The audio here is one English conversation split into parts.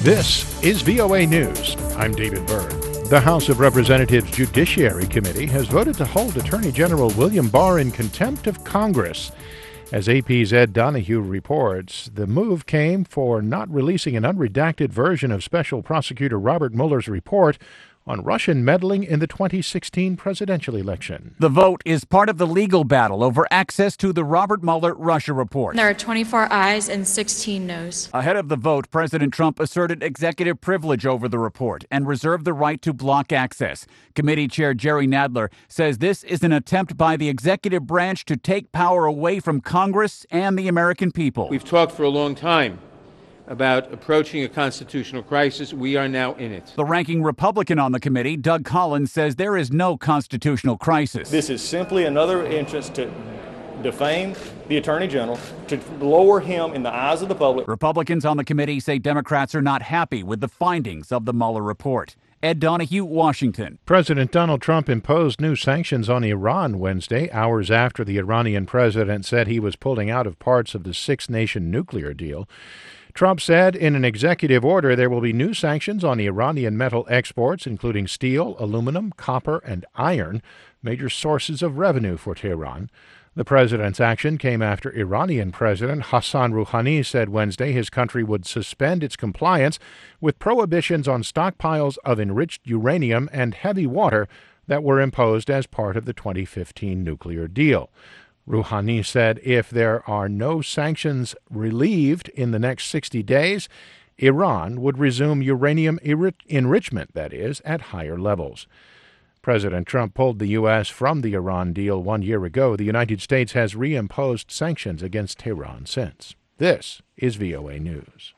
This is VOA News. I'm David Byrd. The House of Representatives Judiciary Committee has voted to hold Attorney General William Barr in contempt of Congress. As AP's Ed Donahue reports, the move came for not releasing an unredacted version of Special Prosecutor Robert Mueller's report on Russian meddling in the 2016 presidential election. The vote is part of the legal battle over access to the Robert Mueller Russia report. There are 24 ayes and 16 noes. Ahead of the vote, President Trump asserted executive privilege over the report and reserved the right to block access. Committee Chair Jerry Nadler says this is an attempt by the executive branch to take power away from Congress and the American people. We've talked for a long time about approaching a constitutional crisis. We are now in it. The ranking Republican on the committee, Doug Collins, says there is no constitutional crisis. This is simply another entrance to defame the Attorney General, to lower him in the eyes of the public. Republicans on the committee say Democrats are not happy with the findings of the Mueller report. Ed Donahue, Washington. President Donald Trump imposed new sanctions on Iran Wednesday, hours after the Iranian president said he was pulling out of parts of the six-nation nuclear deal. Trump said in an executive order there will be new sanctions on Iranian metal exports, including steel, aluminum, copper, and iron, major sources of revenue for Tehran. The president's action came after Iranian President Hassan Rouhani said Wednesday his country would suspend its compliance with prohibitions on stockpiles of enriched uranium and heavy water that were imposed as part of the 2015 nuclear deal. Rouhani said if there are no sanctions relieved in the next 60 days, Iran would resume uranium enrichment, that is, at higher levels. President Trump pulled the U.S. from the Iran deal 1 year ago. The United States has reimposed sanctions against Tehran since. This is VOA News.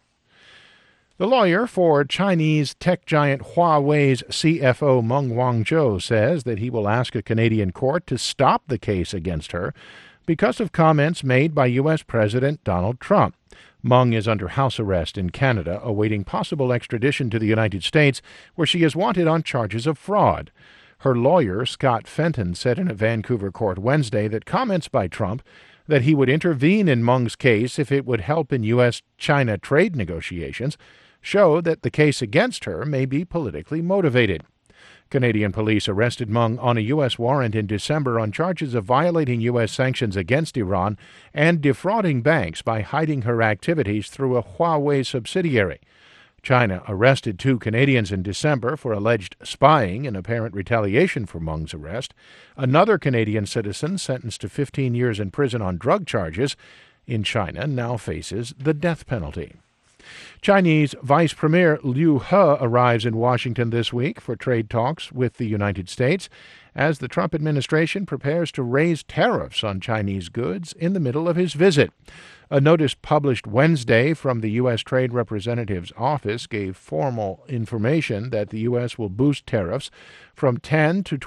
The lawyer for Chinese tech giant Huawei's CFO Meng Wanzhou says that he will ask a Canadian court to stop the case against her because of comments made by U.S. President Donald Trump. Meng is under house arrest in Canada, awaiting possible extradition to the United States, where she is wanted on charges of fraud. Her lawyer, Scott Fenton, said in a Vancouver court Wednesday that comments by Trump that he would intervene in Meng's case if it would help in U.S.-China trade negotiations show that the case against her may be politically motivated. Canadian police arrested Meng on a U.S. warrant in December on charges of violating U.S. sanctions against Iran and defrauding banks by hiding her activities through a Huawei subsidiary. China arrested 2 Canadians in December for alleged spying in apparent retaliation for Meng's arrest. Another Canadian citizen sentenced to 15 years in prison on drug charges in China now faces the death penalty. Chinese Vice Premier Liu He arrives in Washington this week for trade talks with the United States as the Trump administration prepares to raise tariffs on Chinese goods in the middle of his visit. A notice published Wednesday from the U.S. Trade Representative's office gave formal information that the U.S. will boost tariffs from 10 to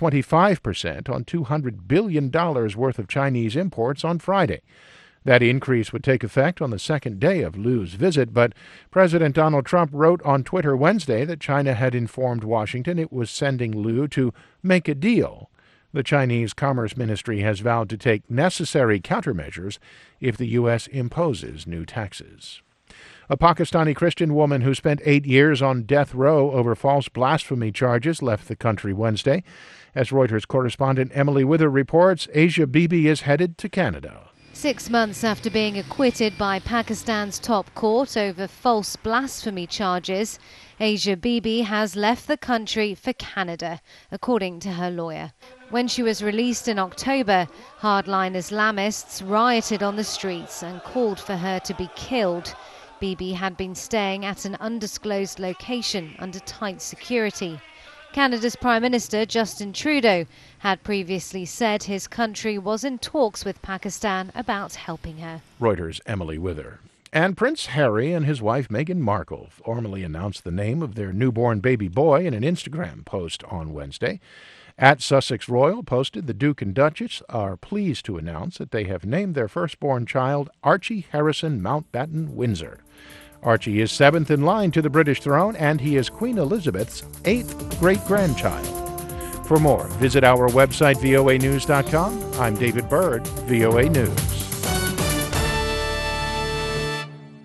25% on $200 billion worth of Chinese imports on Friday. That increase would take effect on the second day of Liu's visit, but President Donald Trump wrote on Twitter Wednesday that China had informed Washington it was sending Liu to make a deal. The Chinese Commerce Ministry has vowed to take necessary countermeasures if the U.S. imposes new taxes. A Pakistani Christian woman who spent 8 years on death row over false blasphemy charges left the country Wednesday. As Reuters correspondent Emily Wither reports, Asia Bibi is headed to Canada. 6 months after being acquitted by Pakistan's top court over false blasphemy charges, Asia Bibi has left the country for Canada, according to her lawyer. When she was released in October, hardline Islamists rioted on the streets and called for her to be killed. Bibi had been staying at an undisclosed location under tight security. Canada's Prime Minister Justin Trudeau had previously said his country was in talks with Pakistan about helping her. Reuters' Emily Wither. And Prince Harry and his wife Meghan Markle formally announced the name of their newborn baby boy in an Instagram post on Wednesday. At Sussex Royal posted, the Duke and Duchess are pleased to announce that they have named their firstborn child Archie Harrison Mountbatten Windsor. Archie is 7th in line to the British throne, and he is Queen Elizabeth's 8th great-grandchild. For more, visit our website, voanews.com. I'm David Byrd, VOA News.